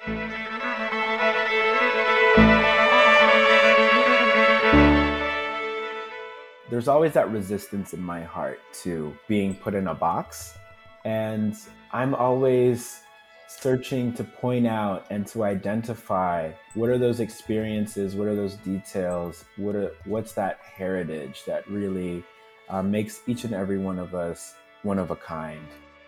There's always that resistance in my heart to being put in a box. And I'm always searching to point out and to identify what are those experiences, what are those details, what's that heritage that really makes each and every one of us one of a kind.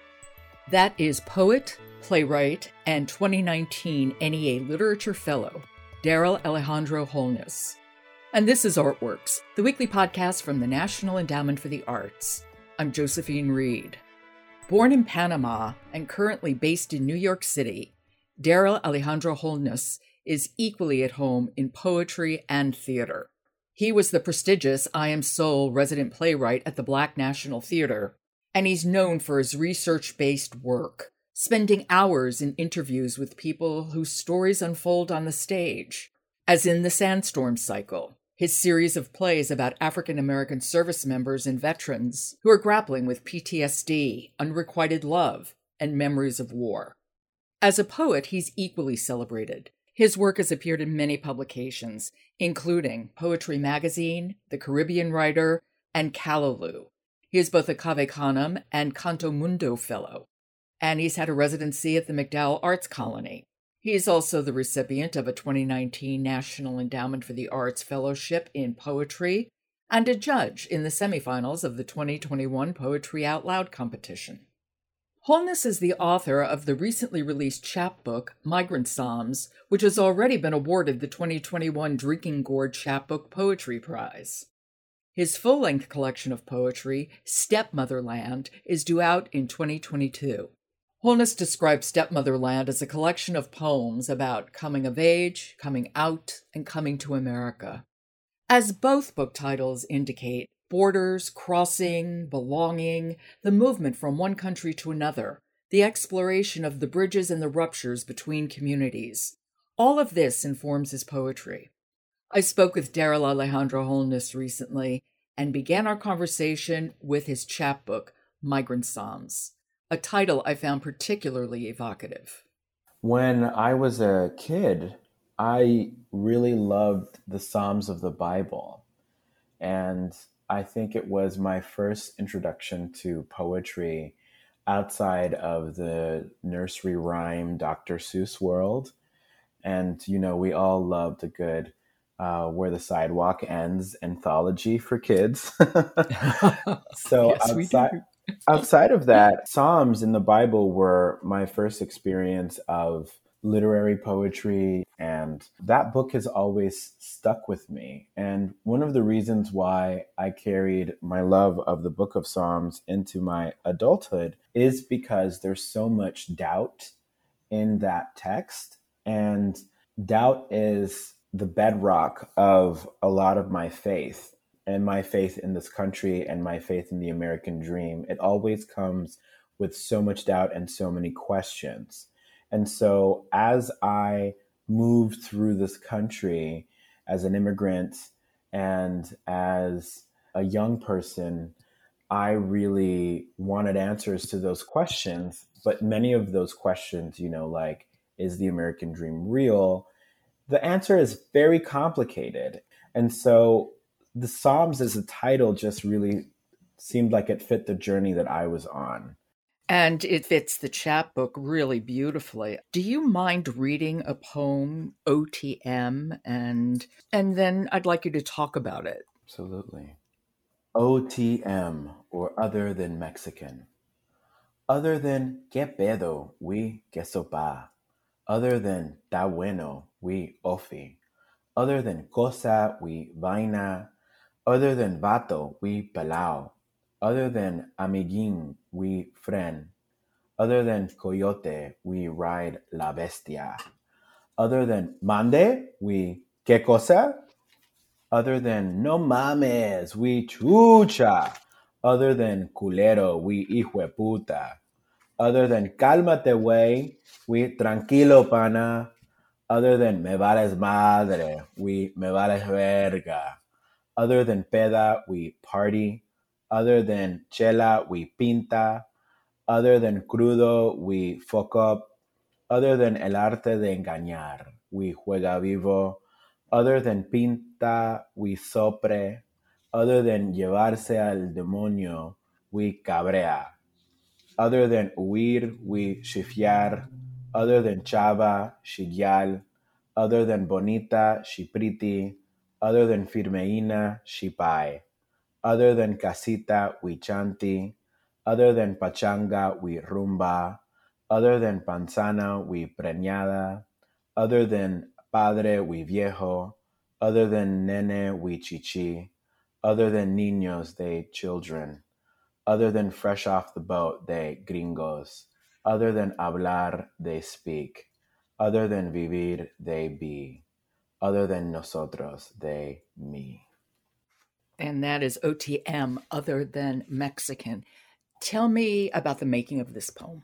That is poet, playwright, and 2019 NEA Literature Fellow, Daryl Alejandro Holness. And this is Artworks, the weekly podcast from the National Endowment for the Arts. I'm Josephine Reed. Born in Panama and currently based in New York City, Daryl Alejandro Holness is equally at home in poetry and theater. He was the prestigious I Am Soul resident playwright at the Black National Theater, and he's known for his research-based work, spending hours in interviews with people whose stories unfold on the stage, as in The Sandstorm Cycle, his series of plays about African American service members and veterans who are grappling with PTSD, unrequited love, and memories of war. As a poet, he's equally celebrated. His work has appeared in many publications, including Poetry Magazine, The Caribbean Writer, and Callaloo. He is both a Cave Canem and Canto Mundo Fellow, and he's had a residency at the MacDowell Arts Colony. He is also the recipient of a 2019 National Endowment for the Arts Fellowship in Poetry and a judge in the semifinals of the 2021 Poetry Out Loud competition. Holness is the author of the recently released chapbook, Migrant Psalms, which has already been awarded the 2021 Drinking Gourd Chapbook Poetry Prize. His full-length collection of poetry, Stepmotherland, is due out in 2022. Holness describes Stepmotherland as a collection of poems about coming of age, coming out, and coming to America. As both book titles indicate, borders, crossing, belonging, the movement from one country to another, the exploration of the bridges and the ruptures between communities. All of this informs his poetry. I spoke with Daryl Alejandro Holness recently and began our conversation with his chapbook, Migrant Psalms, a title I found particularly evocative. When I was a kid, I really loved the Psalms of the Bible. And I think it was my first introduction to poetry outside of the nursery rhyme Dr. Seuss world. And, we all loved a good Where the Sidewalk Ends anthology for kids. So yes, outside of that, Psalms in the Bible were my first experience of literary poetry, and that book has always stuck with me. And one of the reasons why I carried my love of the Book of Psalms into my adulthood is because there's so much doubt in that text, and doubt is the bedrock of a lot of my faith. And my faith in this country and my faith in the American dream, it always comes with so much doubt and so many questions. And so as I moved through this country as an immigrant and as a young person, I really wanted answers to those questions. But many of those questions, like, is the American dream real? The answer is very complicated. And so the Psalms as a title just really seemed like it fit the journey that I was on. And it fits the chapbook really beautifully. Do you mind reading a poem, OTM, and then I'd like you to talk about it. Absolutely. OTM, or Other Than Mexican. Other than que pedo, we que sopa. Other than ta bueno, we ofi. Other than cosa, we vaina. Other than vato, we pelao. Other than amiguín, we fren. Other than coyote, we ride la bestia. Other than mande, we que cosa? Other than no mames, we chucha. Other than culero, we hijo de puta. Other than cálmate, güey, we tranquilo, pana. Other than me vales madre, we me vales verga. Other than peda, we party. Other than chela, we pinta. Other than crudo, we fuck up. other than El arte de engañar, we juega vivo, other than pinta, we sopre, other than llevarse al demonio, we cabrea, other than huir, we chifiar, other than chava, chillal, other than bonita, chipriti, other than firmeina, chipai, other than casita, we chanti, other than pachanga, we rumba, other than panzana, we preñada, other than padre, we viejo, other than nene, we chichi, other than niños, they children, other than fresh off the boat, they gringos, other than hablar, they speak, other than vivir, they be, other than nosotros, they me. And that is OTM, other than Mexican. Tell me about the making of this poem.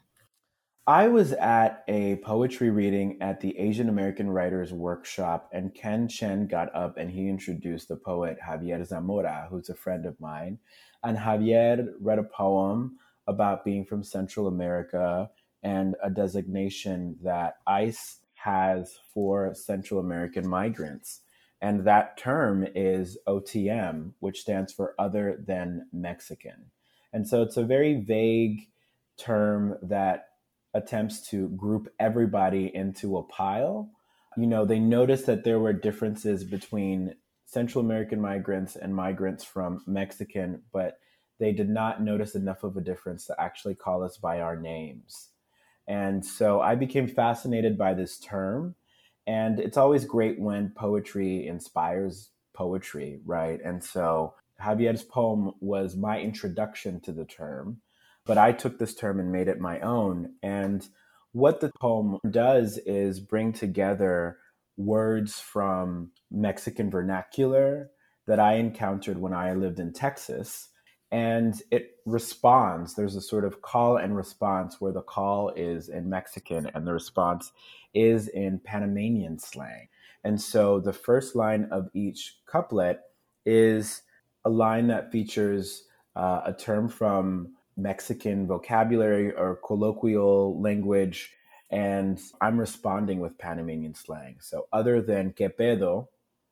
I was at a poetry reading at the Asian American Writers Workshop, and Ken Chen got up and he introduced the poet Javier Zamora, who's a friend of mine. And Javier read a poem about being from Central America and a designation that ICE has for Central American migrants. And that term is OTM, which stands for other than Mexican. And so it's a very vague term that attempts to group everybody into a pile. You know, they noticed that there were differences between Central American migrants and migrants from Mexican, but they did not notice enough of a difference to actually call us by our names. And so I became fascinated by this term. And it's always great when poetry inspires poetry, right? And so Javier's poem was my introduction to the term, but I took this term and made it my own. And what the poem does is bring together words from Mexican vernacular that I encountered when I lived in Texas. And it responds. There's a sort of call and response where the call is in Mexican and the response is in Panamanian slang. And so the first line of each couplet is a line that features a term from Mexican vocabulary or colloquial language, and I'm responding with Panamanian slang. So other than que pedo,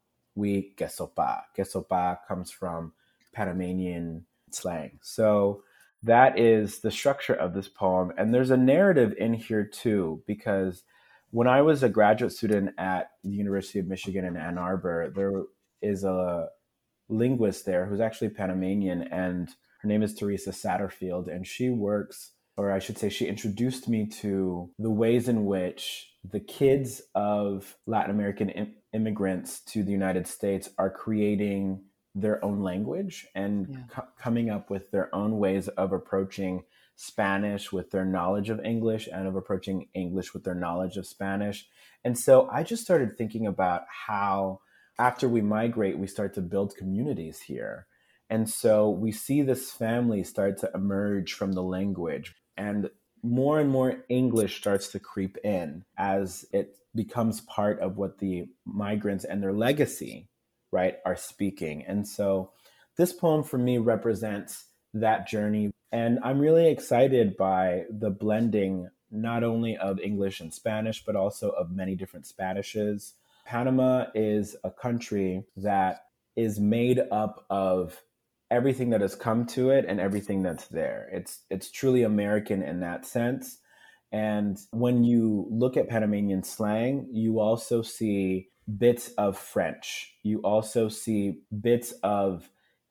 we que sopa. Que sopa comes from Panamanian slang. So that is the structure of this poem. And there's a narrative in here too, because when I was a graduate student at the University of Michigan in Ann Arbor, there is a linguist there who's actually Panamanian, and her name is Teresa Satterfield, and she works, or I should say, she introduced me to the ways in which the kids of Latin American immigrants to the United States are creating their own language and coming up with their own ways of approaching Spanish with their knowledge of English and of approaching English with their knowledge of Spanish. And so I just started thinking about how after we migrate, we start to build communities here. And so we see this family start to emerge from the language, and more English starts to creep in as it becomes part of what the migrants and their legacy, right, are speaking. And so this poem for me represents that journey. And I'm really excited by the blending not only of English and Spanish, but also of many different Spanishes. Panama is a country that is made up of everything that has come to it and everything that's there. It's truly American in that sense. And when you look at Panamanian slang, you also see bits of French. You also see bits of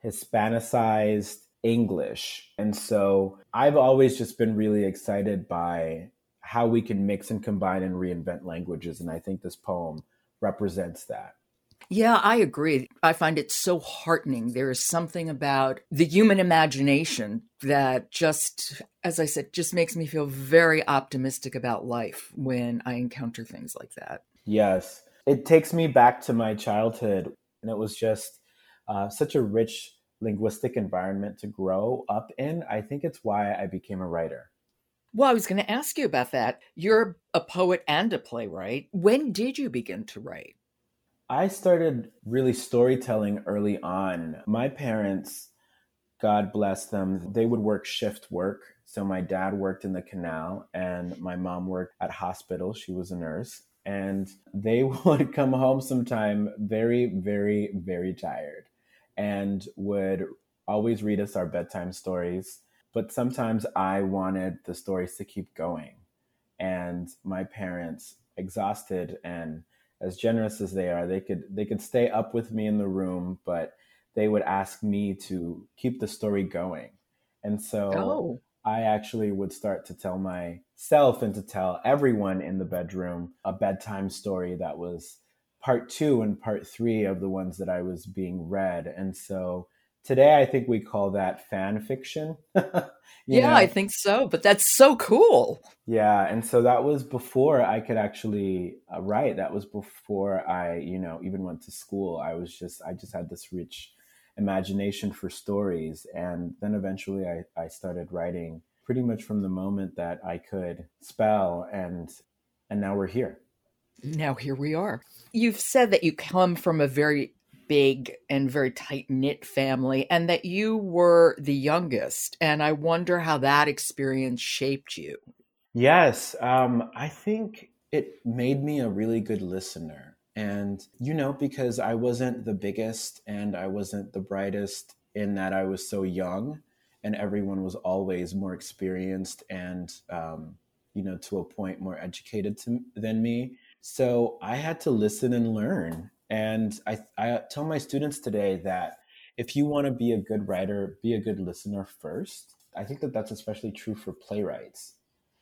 Hispanicized English. And so I've always just been really excited by how we can mix and combine and reinvent languages. And I think this poem represents that. Yeah, I agree. I find it so heartening. There is something about the human imagination that just, as I said, just makes me feel very optimistic about life when I encounter things like that. Yes. It takes me back to my childhood, and it was just such a rich linguistic environment to grow up in. I think it's why I became a writer. Well, I was going to ask you about that. You're a poet and a playwright. When did you begin to write? I started really storytelling early on. My parents, God bless them, they would work shift work. So my dad worked in the canal and my mom worked at hospital. She was a nurse. And they would come home sometime very, very, very tired and would always read us our bedtime stories. But sometimes I wanted the stories to keep going. And my parents, exhausted and as generous as they are, they could stay up with me in the room, but they would ask me to keep the story going. And so Oh, I actually would start to tell myself and to tell everyone in the bedroom a bedtime story that was part two and part three of the ones that I was being read. And so today I think we call that fan fiction. you yeah, I know, think so. But that's so cool. yeah, and so that was before I could actually write. That was before I, even went to school. I just had this rich imagination for stories. And then eventually I started writing pretty much from the moment that I could spell, and now we're here. Now here we are. You've said that you come from a very big and very tight knit family and that you were the youngest. And I wonder how that experience shaped you. Yes, I think it made me a really good listener. And, because I wasn't the biggest and I wasn't the brightest in that I was so young, and everyone was always more experienced and, to a point more educated than me. So I had to listen and learn. And I tell my students today that if you want to be a good writer, be a good listener first. I think that that's especially true for playwrights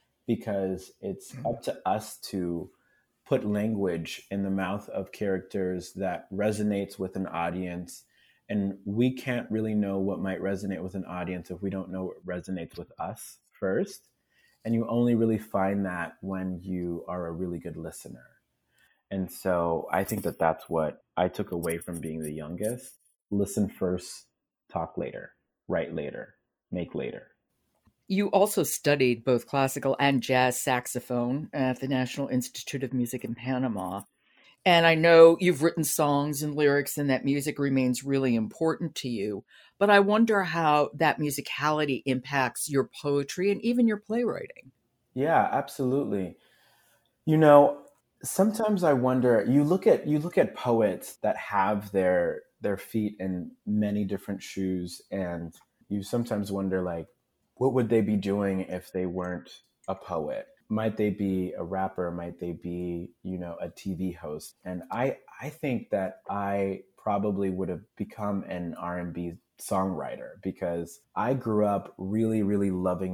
because it's up to us to put language in the mouth of characters that resonates with an audience. And we can't really know what might resonate with an audience if we don't know what resonates with us first. And you only really find that when you are a really good listener. And so I think that that's what I took away from being the youngest. Listen first, talk later, write later, make later. You also studied both classical and jazz saxophone at the National Institute of Music in Panama. And I know you've written songs and lyrics, and that music remains really important to you. But I wonder how that musicality impacts your poetry and even your playwriting. Yeah, absolutely. You know, sometimes I wonder, you look at poets that have their feet in many different shoes, and you sometimes wonder, like, what would they be doing if they weren't a poet? Might they be a rapper? Might they be, a TV host? And I think that I probably would have become an R&B songwriter because I grew up really, really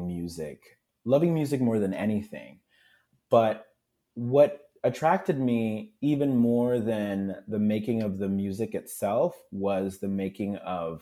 loving music more than anything. But what attracted me even more than the making of the music itself was the making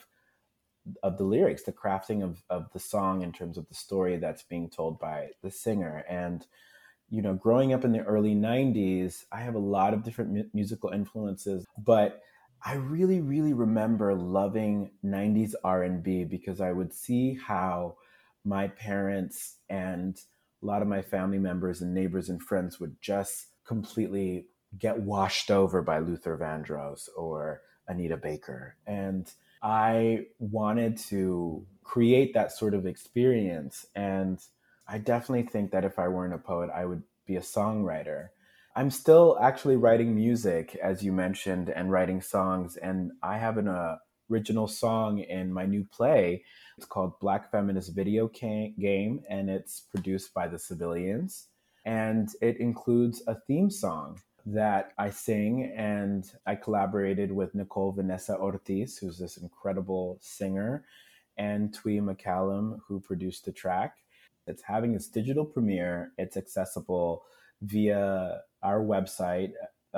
of the lyrics, the crafting of the song in terms of the story that's being told by the singer. And, growing up in the early 90s, I have a lot of different musical influences, but I really, really remember loving 90s R&B because I would see how my parents and a lot of my family members and neighbors and friends would just completely get washed over by Luther Vandross or Anita Baker. And I wanted to create that sort of experience. And I definitely think that if I weren't a poet, I would be a songwriter. I'm still actually writing music, as you mentioned, and writing songs. And I have an original song in my new play. It's called Black Feminist Video Game, and it's produced by the Civilians. And it includes a theme song that I sing, and I collaborated with Nicole Vanessa Ortiz, who's this incredible singer, and Twee McCallum, who produced the track. It's having its digital premiere. It's accessible via our website,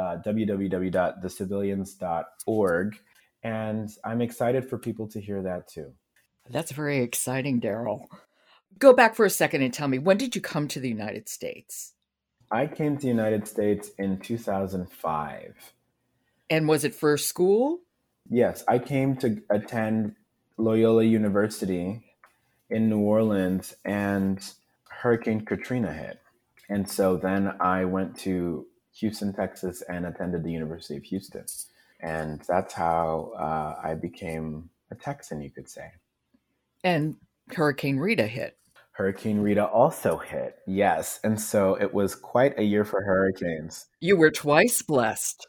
www.thecivilians.org. And I'm excited for people to hear that too. That's very exciting, Daryl. Go back for a second and tell me, when did you come to the United States? I came to the United States in 2005. And was it for school? Yes, I came to attend Loyola University in New Orleans, and Hurricane Katrina hit. And so then I went to Houston, Texas, and attended the University of Houston. And that's how I became a Texan, you could say. And Hurricane Rita hit. Hurricane Rita also hit. Yes. And so it was quite a year for hurricanes. You were twice blessed.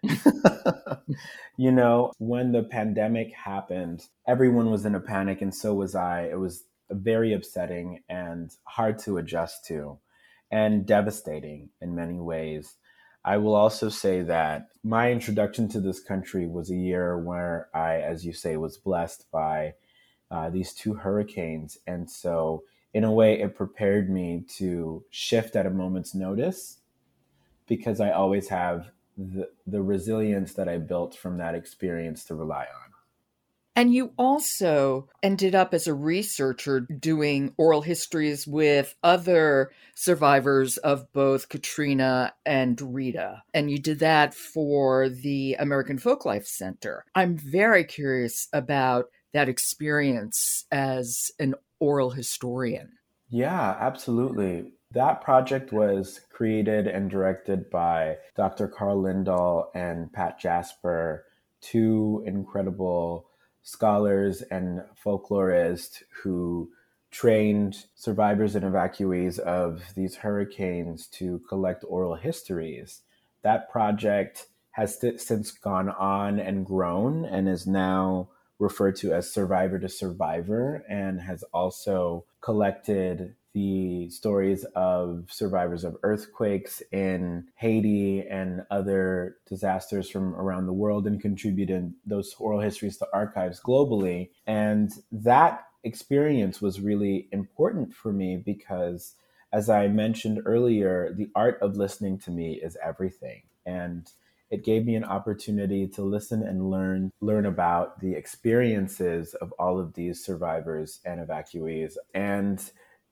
When the pandemic happened, everyone was in a panic, and so was I. It was very upsetting and hard to adjust to, and devastating in many ways. I will also say that my introduction to this country was a year where I, as you say, was blessed by these two hurricanes. And so, in a way, it prepared me to shift at a moment's notice because I always have the resilience that I built from that experience to rely on. And you also ended up as a researcher doing oral histories with other survivors of both Katrina and Rita. And you did that for the American Folklife Center. I'm very curious about that experience as an oral historian. Yeah, absolutely. That project was created and directed by Dr. Carl Lindahl and Pat Jasper, two incredible scholars and folklorists who trained survivors and evacuees of these hurricanes to collect oral histories. That project has since gone on and grown and is now referred to as Survivor to Survivor, and has also collected the stories of survivors of earthquakes in Haiti and other disasters from around the world, and contributed those oral histories to archives globally. And that experience was really important for me because, as I mentioned earlier, the art of listening to me is everything. And it gave me an opportunity to listen and learn about the experiences of all of these survivors and evacuees. And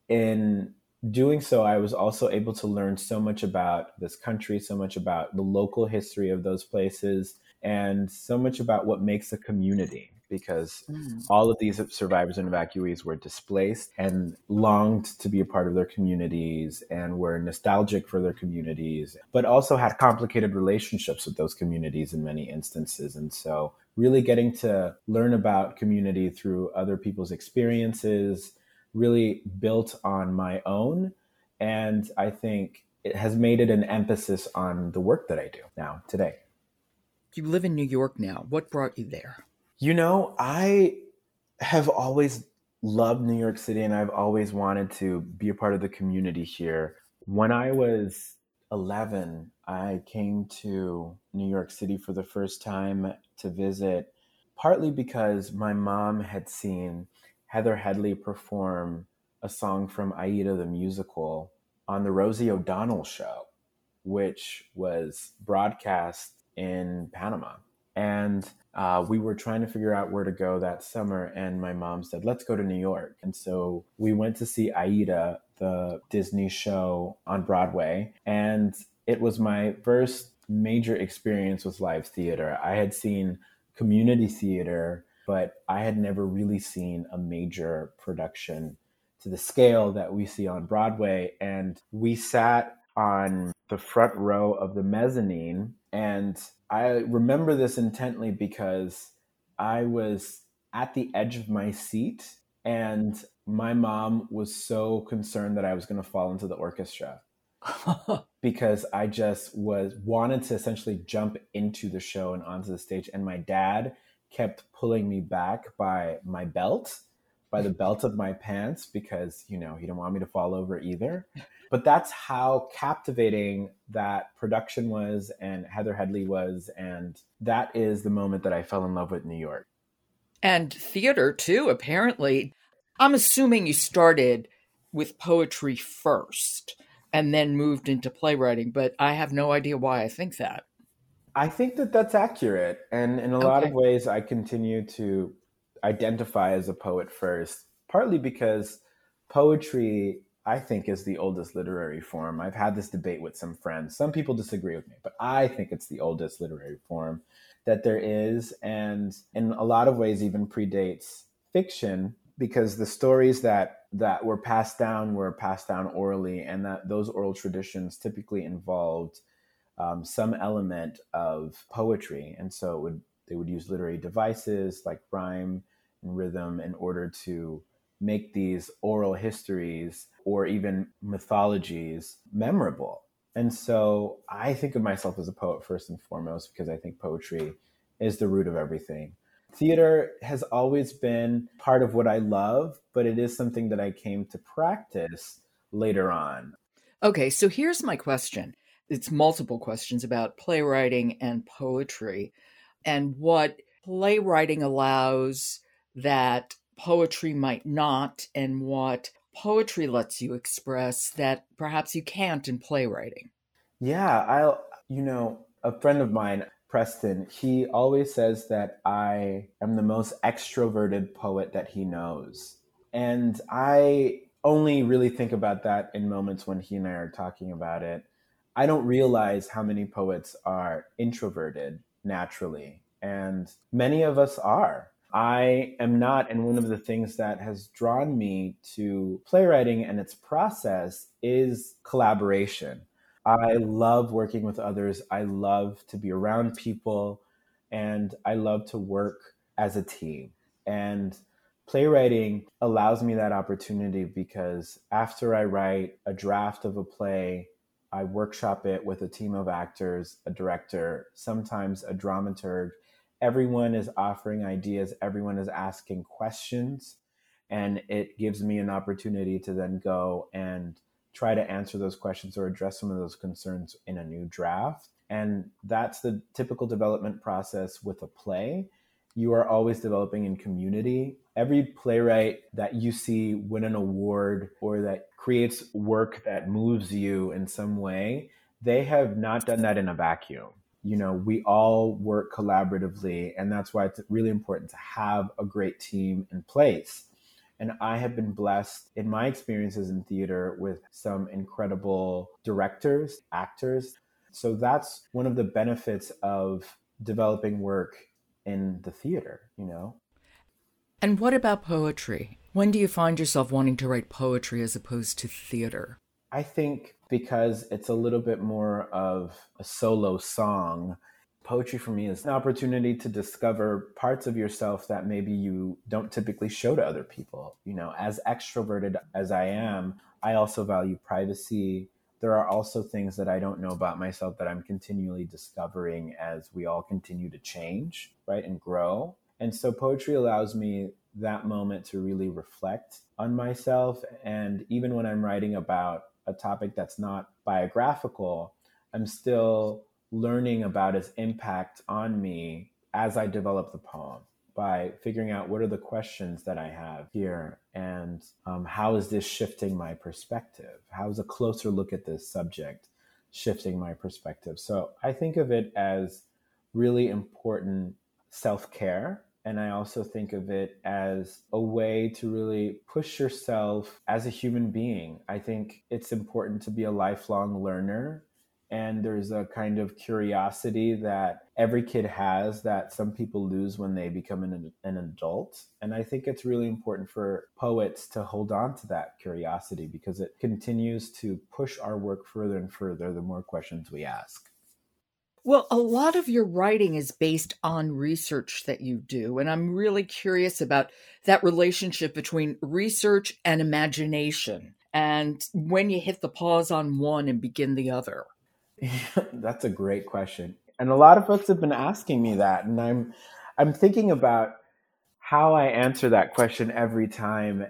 in doing so, I was also able to learn so much about this country, so much about the local history of those places, and so much about what makes a community, because all of these survivors and evacuees were displaced and longed to be a part of their communities and were nostalgic for their communities, but also had complicated relationships with those communities in many instances. And so really getting to learn about community through other people's experiences really built on my own. And I think it has made it an emphasis on the work that I do now today. You live in New York now. What brought you there? I have always loved New York City, and I've always wanted to be a part of the community here. When I was 11, I came to New York City for the first time to visit, partly because my mom had seen Heather Headley perform a song from Aida the musical on the Rosie O'Donnell show, which was broadcast in Panama. And we were trying to figure out where to go that summer, and my mom said, let's go to New York. And so we went to see Aida, the Disney show on Broadway, and it was my first major experience with live theater. I had seen community theater, but I had never really seen a major production to the scale that we see on Broadway. And we sat on the front row of the mezzanine, and I remember this intently because I was at the edge of my seat, and my mom was so concerned that I was going to fall into the orchestra because I just wanted to essentially jump into the show and onto the stage. And my dad kept pulling me back by my belt, by the belt of my pants, because, he didn't want me to fall over either. But that's how captivating that production was, and Heather Headley was. And that is the moment that I fell in love with New York. And theater, too, apparently. I'm assuming you started with poetry first and then moved into playwriting, but I have no idea why I think that. I think that that's accurate. And in a lot of ways, I continue to identify as a poet first, partly because poetry, I think, is the oldest literary form. I've had this debate with some friends. Some people disagree with me, but I think it's the oldest literary form that there is, and in a lot of ways even predates fiction, because the stories that were passed down orally, and that those oral traditions typically involved some element of poetry. And so they would use literary devices like rhyme and rhythm in order to make these oral histories or even mythologies memorable. And so I think of myself as a poet first and foremost, because I think poetry is the root of everything. Theater has always been part of what I love, but it is something that I came to practice later on. Okay, so here's my question. It's multiple questions about playwriting and poetry and what playwriting allows that poetry might not, and what poetry lets you express that perhaps you can't in playwriting. Yeah, a friend of mine, Preston, he always says that I am the most extroverted poet that he knows. And I only really think about that in moments when he and I are talking about it. I don't realize how many poets are introverted naturally, and many of us are. I am not, and one of the things that has drawn me to playwriting and its process is collaboration. I love working with others. I love to be around people, and I love to work as a team. And playwriting allows me that opportunity because after I write a draft of a play, I workshop it with a team of actors, a director, sometimes a dramaturg. Everyone is offering ideas, everyone is asking questions, and it gives me an opportunity to then go and try to answer those questions or address some of those concerns in a new draft. And that's the typical development process with a play. You are always developing in community. Every playwright that you see win an award or that creates work that moves you in some way, they have not done that in a vacuum. We all work collaboratively, and that's why it's really important to have a great team in place. And I have been blessed in my experiences in theater with some incredible directors, actors. So that's one of the benefits of developing work in the theater. And what about poetry? When do you find yourself wanting to write poetry as opposed to theater? I think because it's a little bit more of a solo song, poetry for me is an opportunity to discover parts of yourself that maybe you don't typically show to other people. As extroverted as I am, I also value privacy. There are also things that I don't know about myself that I'm continually discovering as we all continue to change, right, and grow. And so poetry allows me that moment to really reflect on myself. And even when I'm writing about a topic that's not biographical, I'm still learning about its impact on me as I develop the poem by figuring out what are the questions that I have here and how is this shifting my perspective? How is a closer look at this subject shifting my perspective? So I think of it as really important self-care. And I also think of it as a way to really push yourself as a human being. I think it's important to be a lifelong learner. And there's a kind of curiosity that every kid has that some people lose when they become an adult. And I think it's really important for poets to hold on to that curiosity because it continues to push our work further and further the more questions we ask. Well, a lot of your writing is based on research that you do. And I'm really curious about that relationship between research and imagination and when you hit the pause on one and begin the other. That's a great question. And a lot of folks have been asking me that. And I'm thinking about how I answer that question every time.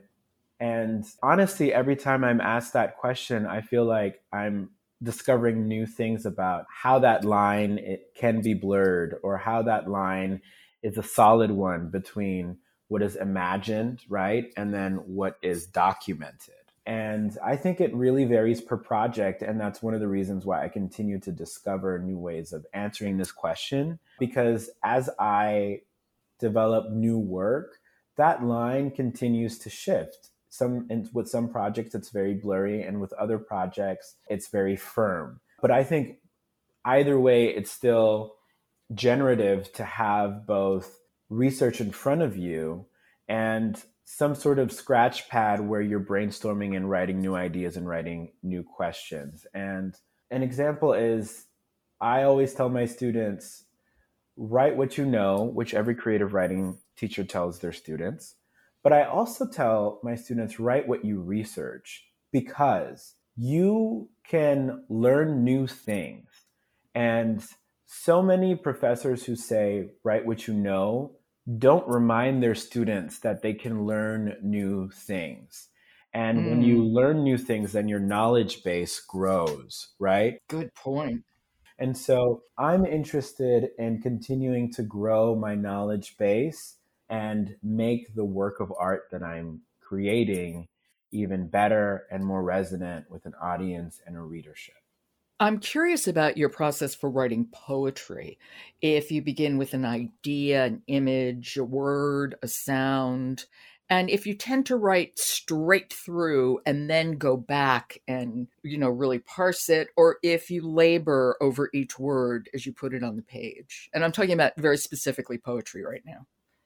And honestly, every time I'm asked that question, I feel like I'm discovering new things about how that line it can be blurred or how that line is a solid one between what is imagined, right? And then what is documented. And I think it really varies per project. And that's one of the reasons why I continue to discover new ways of answering this question. Because as I develop new work, that line continues to shift. With some projects, it's very blurry. And with other projects, it's very firm. But I think either way, it's still generative to have both research in front of you and some sort of scratch pad where you're brainstorming and writing new ideas and writing new questions. And an example is I always tell my students, write what you know, which every creative writing teacher tells their students, But I also tell my students, write what you research, because you can learn new things. And so many professors who say, write what you know, don't remind their students that they can learn new things. And when you learn new things, then your knowledge base grows, right? Good point. And so I'm interested in continuing to grow my knowledge base and make the work of art that I'm creating even better and more resonant with an audience and a readership. I'm curious about your process for writing poetry. If you begin with an idea, an image, a word, a sound, and if you tend to write straight through and then go back and, really parse it, or if you labor over each word as you put it on the page. And I'm talking about very specifically poetry right now.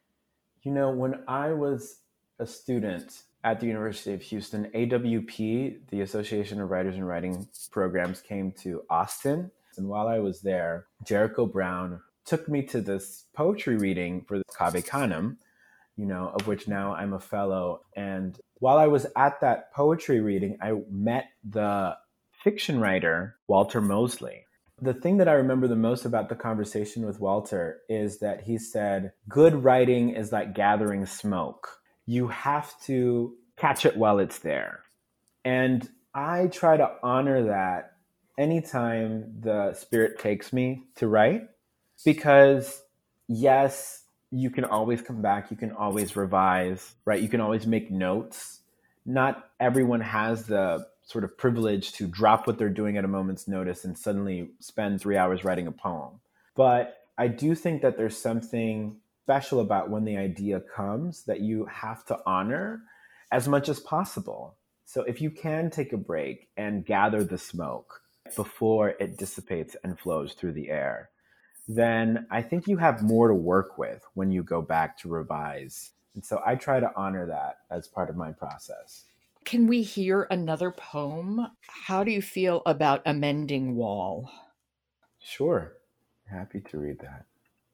When I was a student at the University of Houston, AWP, the Association of Writers and Writing Programs, came to Austin. And while I was there, Jericho Brown took me to this poetry reading for the Cave Canem, of which now I'm a fellow. And while I was at that poetry reading, I met the fiction writer, Walter Mosley. The thing that I remember the most about the conversation with Walter is that he said, good writing is like gathering smoke. You have to catch it while it's there. And I try to honor that anytime the spirit takes me to write, because yes, you can always come back, you can always revise, right? You can always make notes. Not everyone has the sort of privilege to drop what they're doing at a moment's notice and suddenly spend 3 hours writing a poem. But I do think that there's something special about when the idea comes that you have to honor as much as possible. So if you can take a break and gather the smoke before it dissipates and flows through the air, then I think you have more to work with when you go back to revise. And so I try to honor that as part of my process. Can we hear another poem? How do you feel about A Mending Wall? Sure. Happy to read that.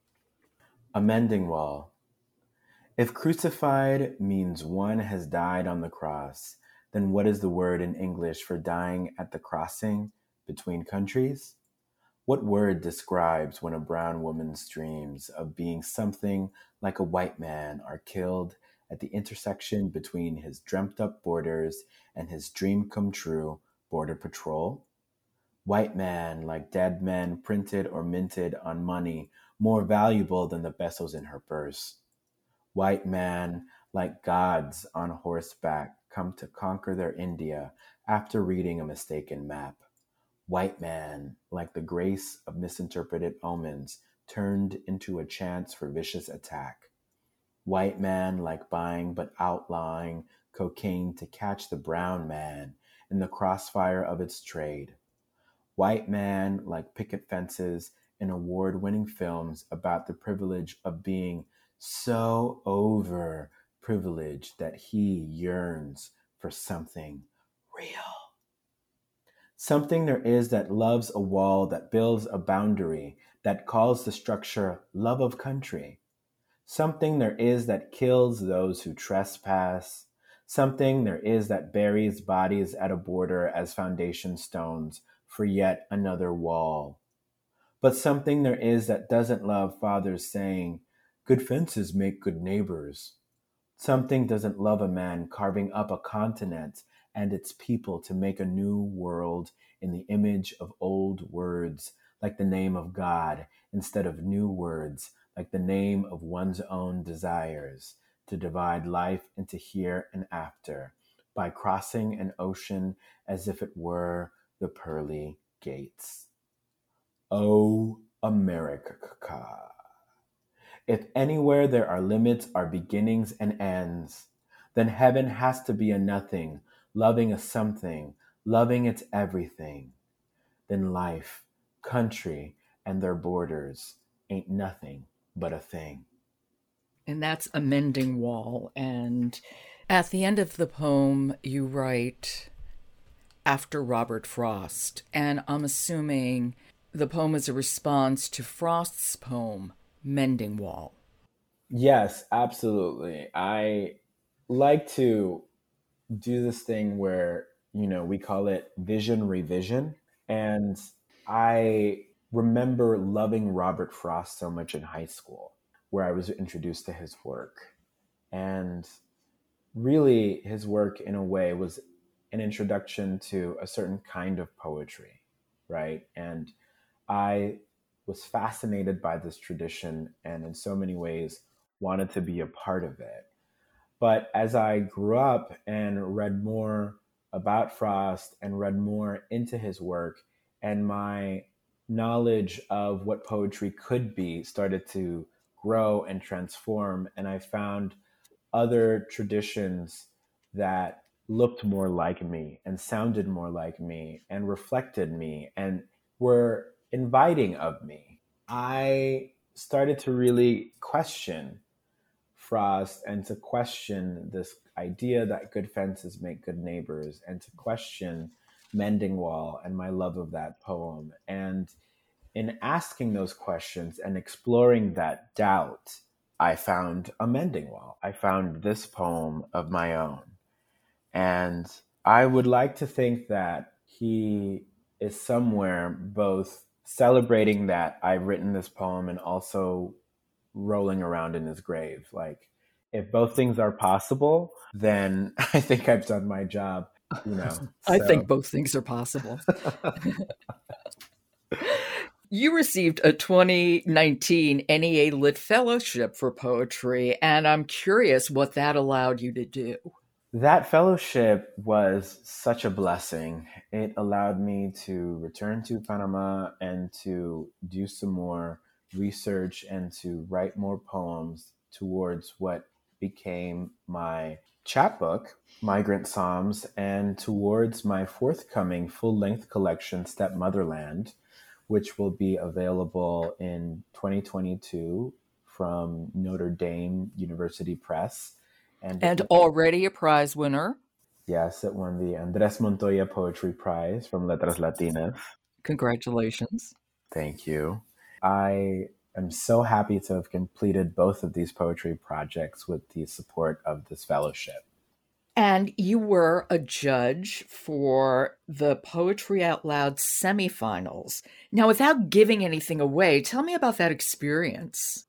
A Mending Wall. If crucified means one has died on the cross, then what is the word in English for dying at the crossing between countries? What word describes when a brown woman's dreams of being something like a white man are killed at the intersection between his dreamt-up borders and his dream-come-true border patrol? White man like dead men printed or minted on money more valuable than the pesos in her purse. White man like gods on horseback come to conquer their India after reading a mistaken map. White man like the grace of misinterpreted omens turned into a chance for vicious attack. White man like buying but outlawing cocaine to catch the brown man in the crossfire of its trade. White man like picket fences in award-winning films about the privilege of being so over-privileged that he yearns for something real. Something there is that loves a wall, that builds a boundary, that calls the structure love of country. Something there is that kills those who trespass. Something there is that buries bodies at a border as foundation stones for yet another wall. But something there is that doesn't love fathers saying, good fences make good neighbors. Something doesn't love a man carving up a continent and its people to make a new world in the image of old words like the name of God, instead of new words like the name of one's own desires, to divide life into here and after by crossing an ocean as if it were the pearly gates. O America! If anywhere there are limits, are beginnings and ends, then heaven has to be a nothing, loving a something, loving its everything. Then life, country, and their borders ain't nothing but a thing. And that's A Mending Wall. And at the end of the poem, you write, after Robert Frost. And I'm assuming the poem is a response to Frost's poem, Mending Wall. Yes, absolutely. like to do this thing where, we call it vision revision. And I remember loving Robert Frost so much in high school, where I was introduced to his work. And really, his work, in a way, was an introduction to a certain kind of poetry, right? And I was fascinated by this tradition and, in so many ways, wanted to be a part of it. But as I grew up and read more about Frost and read more into his work, and my knowledge of what poetry could be started to grow and transform, and I found other traditions that looked more like me and sounded more like me and reflected me and were inviting of me, I started to really question Frost and to question this idea that good fences make good neighbors and to question Mending Wall and my love of that poem. And in asking those questions and exploring that doubt, I found a Mending Wall. I found this poem of my own. And I would like to think that he is somewhere both celebrating that I've written this poem and also rolling around in his grave. Like, if both things are possible, then I think I've done my job, I So. think both things are possible. You received a 2019 NEA Lit Fellowship for Poetry, and I'm curious what that allowed you to do. That fellowship was such a blessing. It allowed me to return to Panama and to do some more research and to write more poems towards what became my chapbook, Migrant Psalms, and towards my forthcoming full-length collection, Stepmotherland, which will be available in 2022 from Notre Dame University Press. And already a prize winner. Yes, it won the Andres Montoya Poetry Prize from Letras Latinas. Congratulations. Thank you. I am so happy to have completed both of these poetry projects with the support of this fellowship. And you were a judge for the Poetry Out Loud semifinals. Now, without giving anything away, tell me about that experience.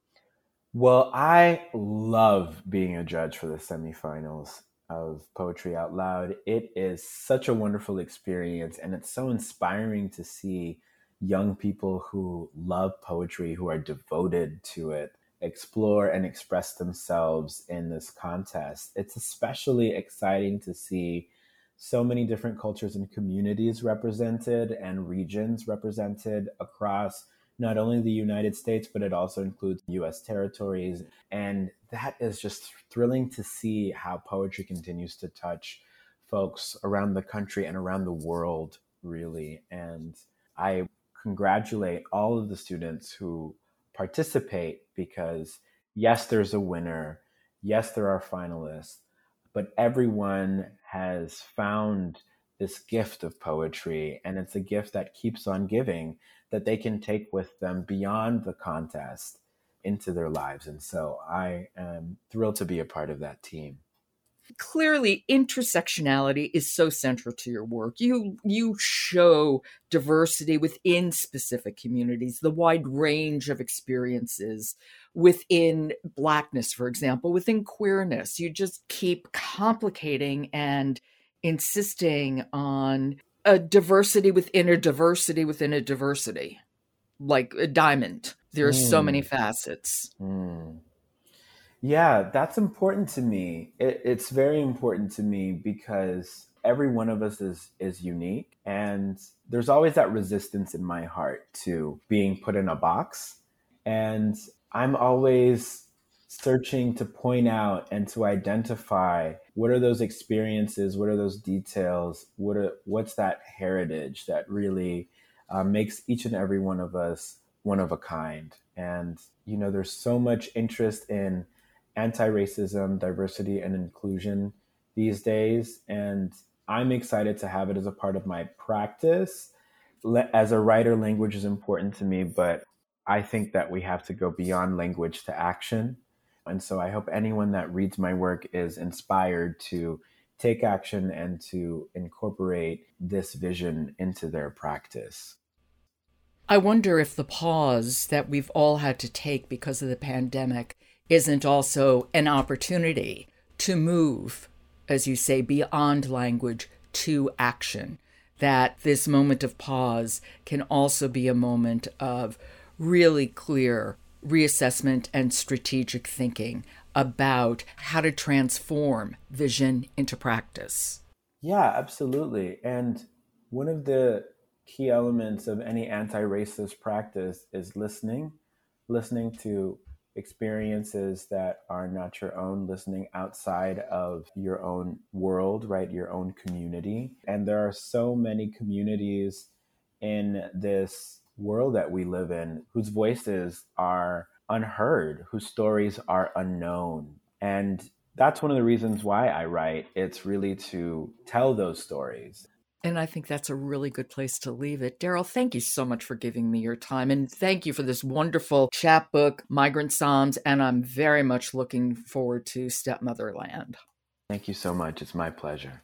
Well, I love being a judge for the semifinals of Poetry Out Loud. It is such a wonderful experience, and it's so inspiring to see young people who love poetry, who are devoted to it, explore and express themselves in this contest. It's especially exciting to see so many different cultures and communities represented and regions represented across not only the United States, but it also includes US territories. And that is just thrilling to see how poetry continues to touch folks around the country and around the world, really. And I congratulate all of the students who participate because, yes, there's a winner. Yes, there are finalists, but everyone has found this gift of poetry, and it's a gift that keeps on giving, that they can take with them beyond the contest into their lives. And so I am thrilled to be a part of that team. Clearly, intersectionality is so central to your work. You show diversity within specific communities, the wide range of experiences within Blackness, for example, within queerness. You just keep complicating and insisting on a diversity within a diversity within a diversity, like a diamond. There are so many facets. Yeah, that's important to me. It's very important to me because every one of us is unique, and there's always that resistance in my heart to being put in a box. And I'm always searching to point out and to identify what are those experiences, what are those details, what's that heritage that really makes each and every one of us one of a kind. And there's so much interest in anti-racism, diversity, and inclusion these days, and I'm excited to have it as a part of my practice. As a writer, language is important to me, but I think that we have to go beyond language to action. And so I hope anyone that reads my work is inspired to take action and to incorporate this vision into their practice. I wonder if the pause that we've all had to take because of the pandemic isn't also an opportunity to move, as you say, beyond language to action. That this moment of pause can also be a moment of really clear reassessment and strategic thinking about how to transform vision into practice. Yeah, absolutely. And one of the key elements of any anti-racist practice is listening to experiences that are not your own, listening outside of your own world, right? Your own community. And there are so many communities in this world that we live in whose voices are unheard, whose stories are unknown. And that's one of the reasons why I write. It's really to tell those stories. And I think that's a really good place to leave it. Daryl, thank you so much for giving me your time. And thank you for this wonderful chapbook, Migrant Psalms. And I'm very much looking forward to Stepmotherland. Thank you so much. It's my pleasure.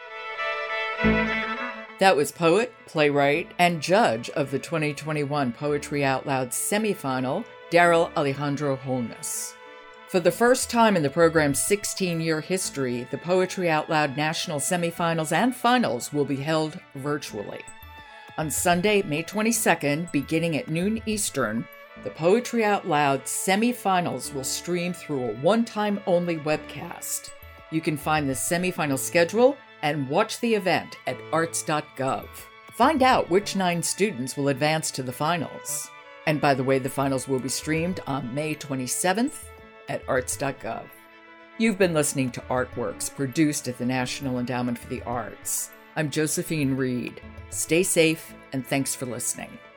That was poet, playwright, and judge of the 2021 Poetry Out Loud semifinal, Daryl Alejandro Holness. For the first time in the program's 16-year history, the Poetry Out Loud national semifinals and finals will be held virtually. On Sunday, May 22nd, beginning at noon Eastern, the Poetry Out Loud semifinals will stream through a one-time only webcast. You can find the semifinal schedule and watch the event at arts.gov. Find out which 9 students will advance to the finals. And by the way, the finals will be streamed on May 27th at arts.gov. You've been listening to Artworks, produced at the National Endowment for the Arts. I'm Josephine Reed. Stay safe, and thanks for listening.